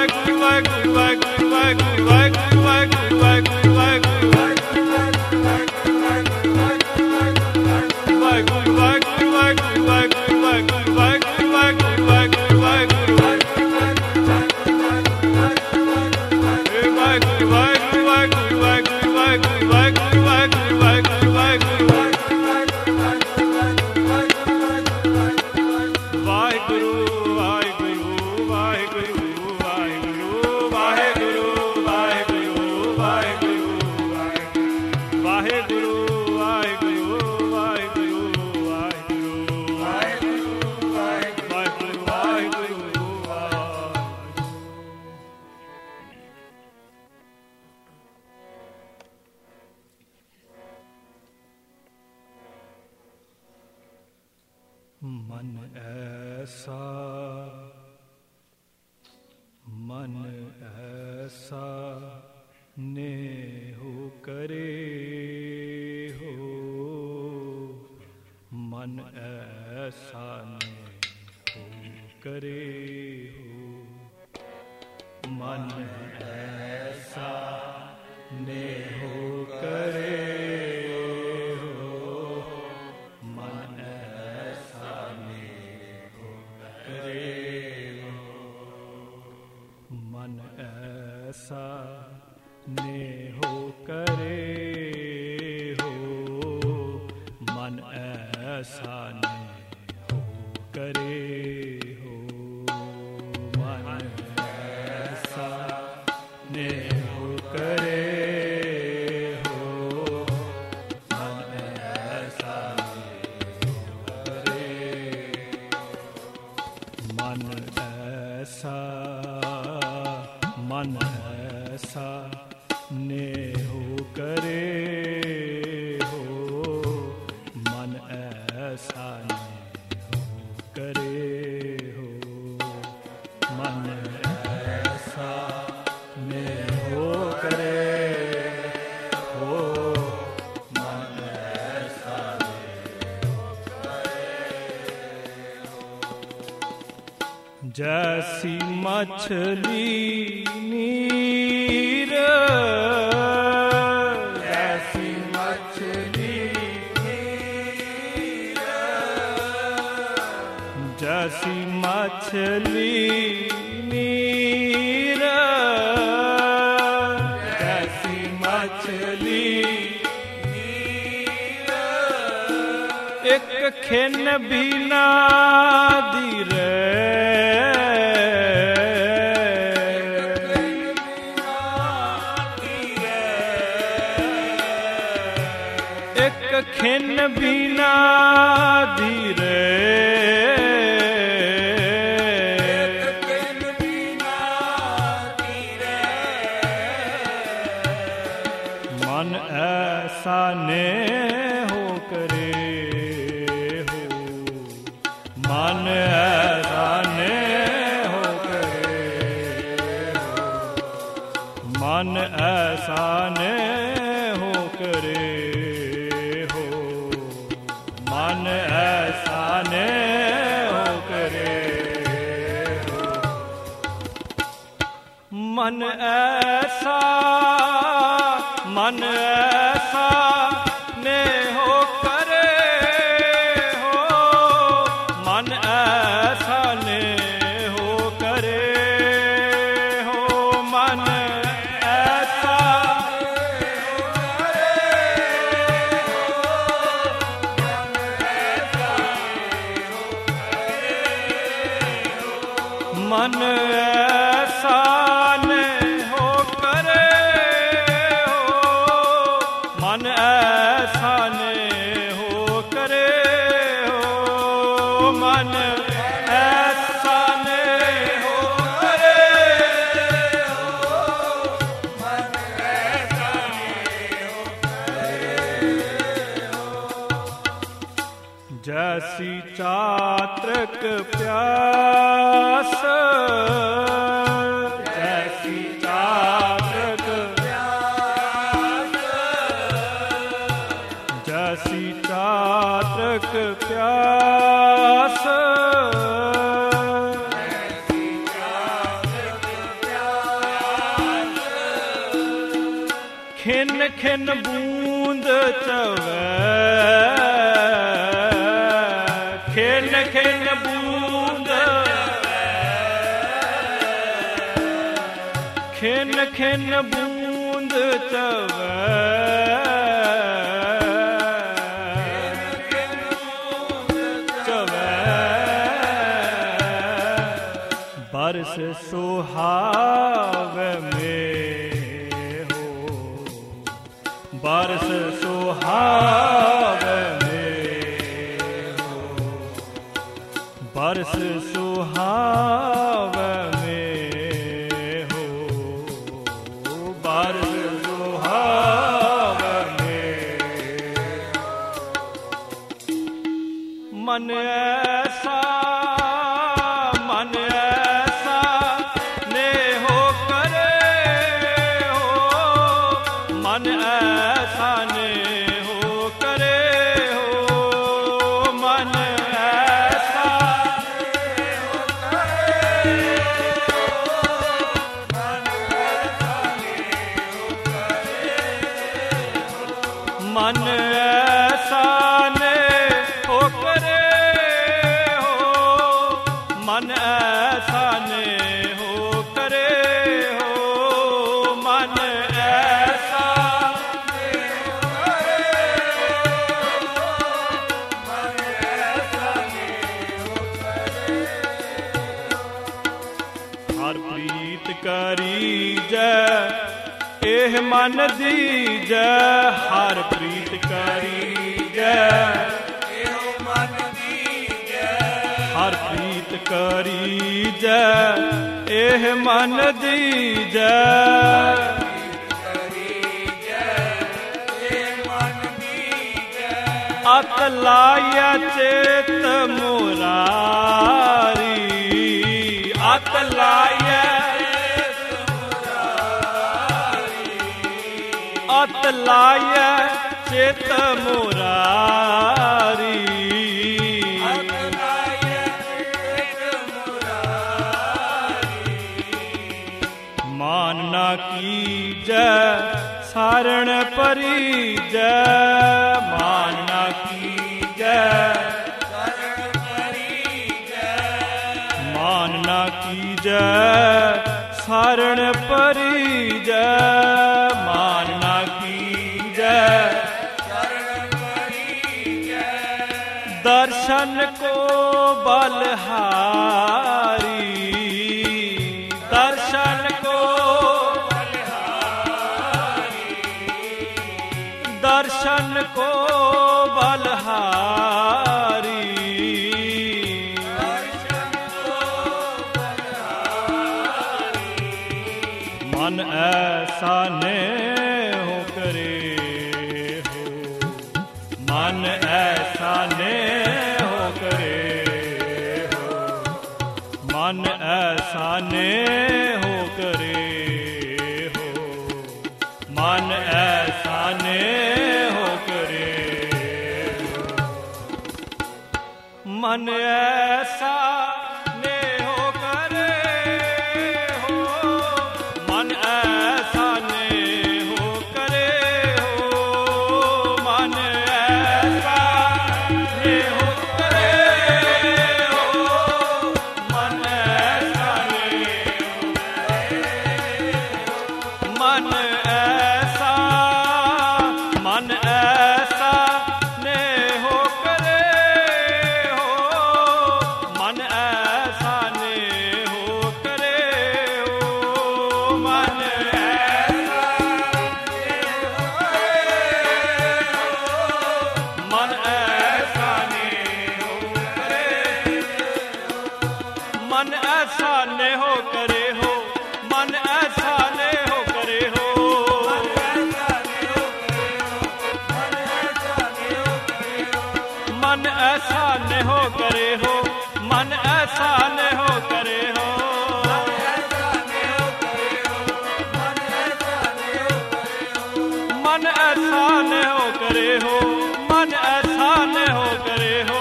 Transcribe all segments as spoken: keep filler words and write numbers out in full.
मन ऐसा मन ऐसा नेहु करे हो, मन ऐसा नेहु करे हो, मन ऐसा नेहु करे ऐसा नेहो करे हो, मन ऐसा नेहो करे हो, मन ऐसा नेहो करे हो, मन ऐसा नेहो करे, मन ऐसा मन ऐसा नेहो करे हो, मन ऐसा नेहो करे हो, मन ऐसा नेहो करे हो, मन ऐसा नेहो करे हो। जैसी मछली नीर, जैसी मछली नीर, जैसी मछली नीर, जैसी मछली नीर, एक खिन भी ना दी रे, खिन बिना धीरे, खिन बिना धीरे, मन ऐसा ने हो करे हो, मन ऐसा ने हो करे हो, मन ऐसा ने हो करे, मन ऐसा ने हो करे हो, मन ऐसा मन ऐसा ने हो करे हो, मन ऐसा ने हो करे हो, मन ऐसा मन ऐसा ने हो करे हो, मन ऐसा ने हो करे हो, मन ऐसा ने हो करे हो, मन ऐसा ने हो करे हो। जैसी चात्रक प्यास, जैसी चात्रक प्यास, जैसी चात्रक प्यास, जैसी चात्रक प्यास, खिन खिन बूंद चवै, खिन खिन बूंद खिन खिन बूंद चवै, चवै बरस सुहावे में हो, बरस सुहावे में हो, बरस सुहावे में हो, बरस सुहावे में मन ऐसा मन ऐसा ने हो करे हो, मन ऐसा ने हो करे हो, मन ऐसा ने हो करे हो, मन ऐसा ने हो करे हो, मन ऐसा ने हो करे हो, मन ऐसा ने हो करे हो, हर प्रीत करी जय एह मन दीजै, हर प्रीत करी जय एह मन दीजै, हर प्रीत करी जय एह मन दीजै, अत लाया चेत मुरारी, अत लाया अत लाया चेत मुरारी, अत लाया चेत मुरारी, मानना कीजै सारण परिजै, मानना कीजै सारण परिजै, मानना कीजै सारण परिजै, मानना कीजै शरण परिजै, दर्शन को बलहारी, दर्शन को बलहारी, दर्शन को बलहारी, मन ऐसा ने हो करे हो, मन ऐसा ने हो करे हो, मन ऐसा ने हो करे हो, मन ऐसा ने हो करे हो, मन ऐसा ने हो करे हो, मन ऐसा ने हो करे हो, मन ऐसा ने हो करे हो, मन ऐसा ने हो करे हो, मन ऐसा मन ऐसा ने हो करे हो, मन ऐसा ने हो करे हो, मन मन ऐसा ने हो करे, मन ऐसा ने हो करे हो, मन ऐसा ने हो करे हो, मन ऐसा ने हो करे हो, मन ऐसा ने हो करे हो, मन ऐसा ने हो करे हो, मन ऐसा ने हो करे हो,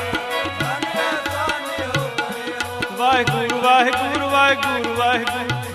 वाहिगुरु वाहिगुरु वाहिगुरु वाहिगुरु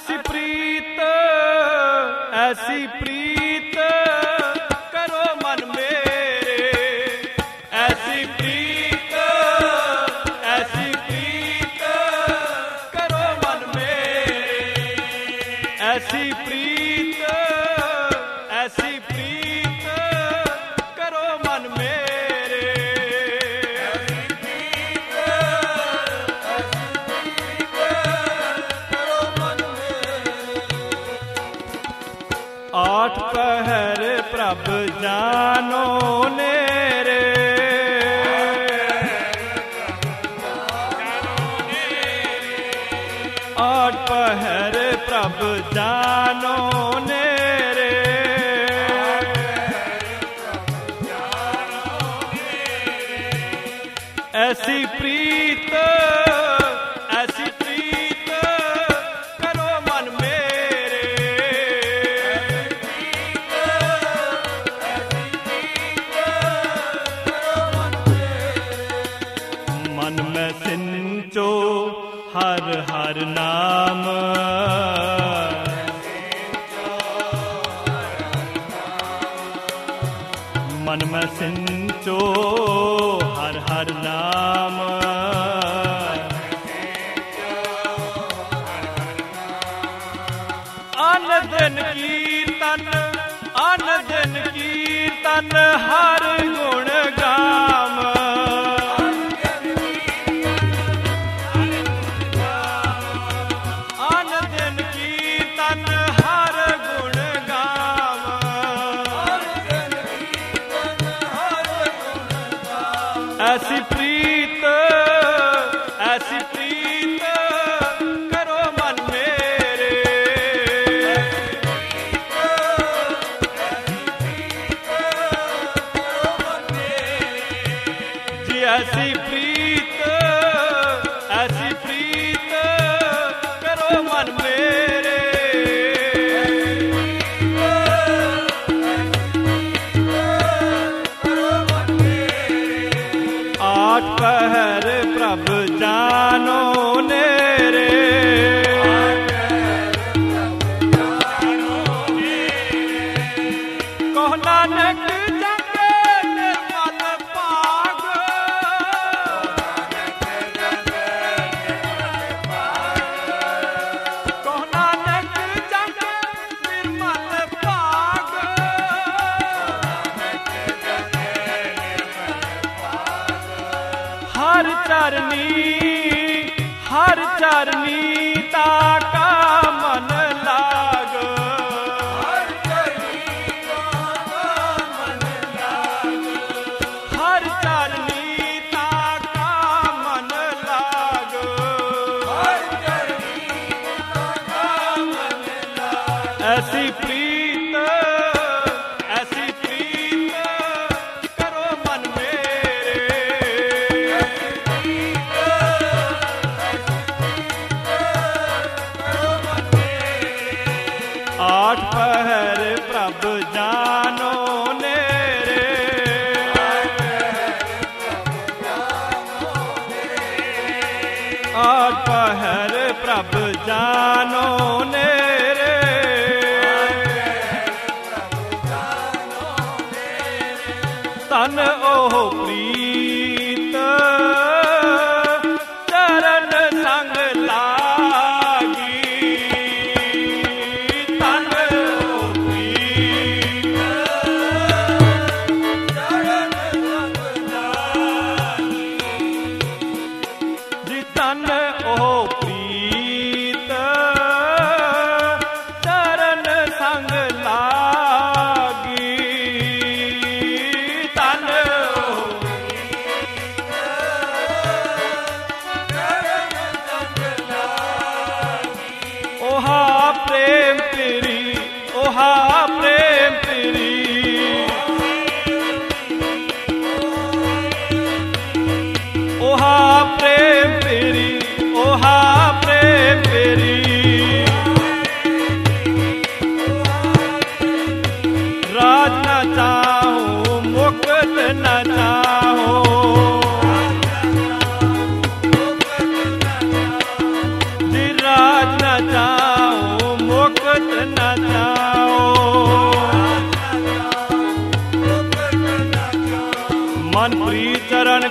ऐसी प्रीत ऐसी प्रीत करो मन मेरे, ऐसी प्रीत ऐसी प्रीत करो मन मेरे, ऐसी प्रीत ऐसी प्रीत करो मन मेरे, आठ पहर प्रभ जानो नेरे, आठ पहर प्रभ जानो नेरे, ऐसी प्रीत ऐसी प्रीत करो मन मेरे, मन में सिंचो हर हर नाम, मन में सिंचो हर हर नाम, अन दिन कीर्तन अन दिन कीर्तन हर गुण गाम, अन दिन कीर्तन हर गुण गाम, ऐसी प्रीत ऐसी प्रीत करो मन मेरे, जी ऐसी प्रीत ऐसी प्रीत करो मन मेरे, आठ पहर प्रभ जानो नेरे, कहो नानक जग निर्मल पाग, कहो नानक जग निर्मल पाग, हर चरनी हर चरनी ताका मन लाग, हर चरनी ताका मन लाग, ऐसी प्रीत ऐसी प्रीत करो मन मेरे, आठ पहर प्रभ जानो नेरे, आठ पहर प्रभ जानो नेरे, तन ओह प्रीत चरण संग लागी, तन ओह प्रीत चरण संग लागी, जी तन ओह प्रीत चरण संग लागी, तन ओहा प्रेम तेरी ओहा प्रेम तेरी, ओहा प्रेम तेरी ओहा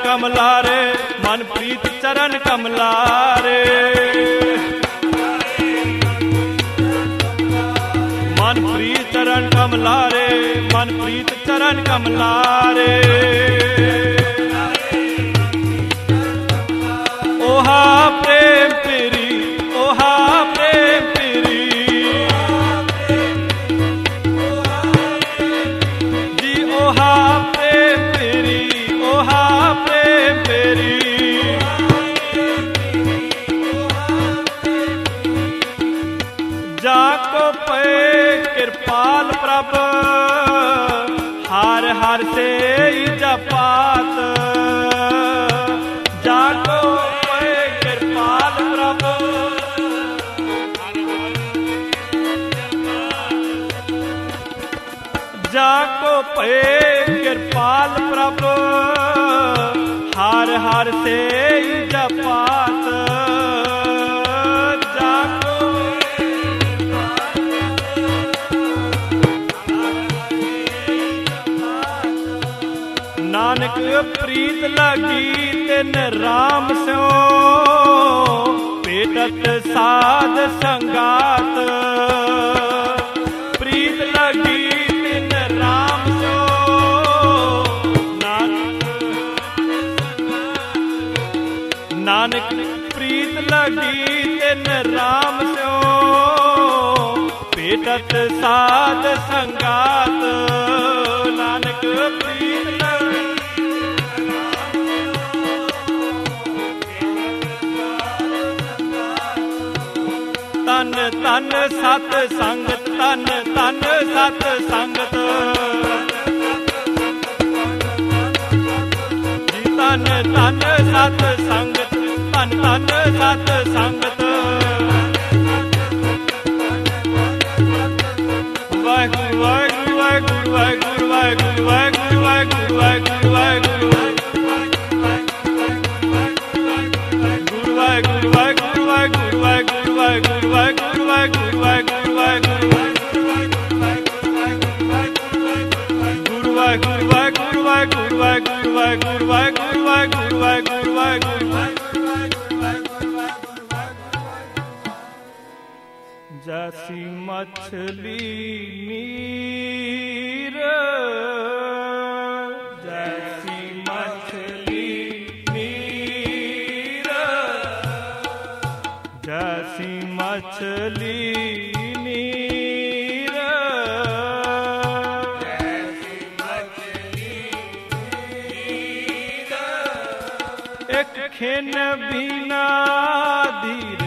कमलारे, मन प्रीत चरण कमलारे। मन प्रीत चरण कमलारे, मन प्रीत चरण कमलारे। ओहा प्रेम तेरी, ओहा प्रेम तेरी जी, ओहा प्रेम तेरी, ओहा प्रेम तेरी। जाको पे कृपाल प्रभ, हार हार से जपात। जाको पे कृपाल प्रभ, जाको पे कृपाल प्रभ, हार हार से जपात। जाको नानक प्रीत लगी तिन राम स्यो, पेटत साध संगात। प्रीत लगी तिन राम स्यो, नानक नानक प्रीत लगी तिन राम स्यो, पेटत साध संगात। नानक प्रीत लगी तन तन सत संगत, तन तन सत संगत जी, तन तन सत संगत, तन तन सत संगत। वाहिगुरु वाहिगुरु वाहिगुरु वाहिगुरु वाहिगुरु वाहिगुरु वाहिगुरु वाहिगुरु वाहिगुरु वाहिगुरु वाहिगुरु वाहिगुरु वाहिगुरु वाहिगुरु वाहिगुरु वाहिगुरु वाहिगुरु वाहिगुरु गुरु वाहिगुरु वाहिगुरु वाहिगुरु वाहिगुरु वाहिगुरु वाहिगुरु वाहिगुरु वाहिगुरु वाहिगुरु। जैसी मछली नीर, जैसी मछली नीर, जैसी मछली नीर, जैसी मछली नीर, एक खिन भी ना धीरे,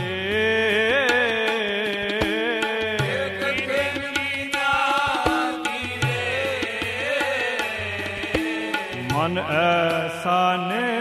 मन ऐसा ने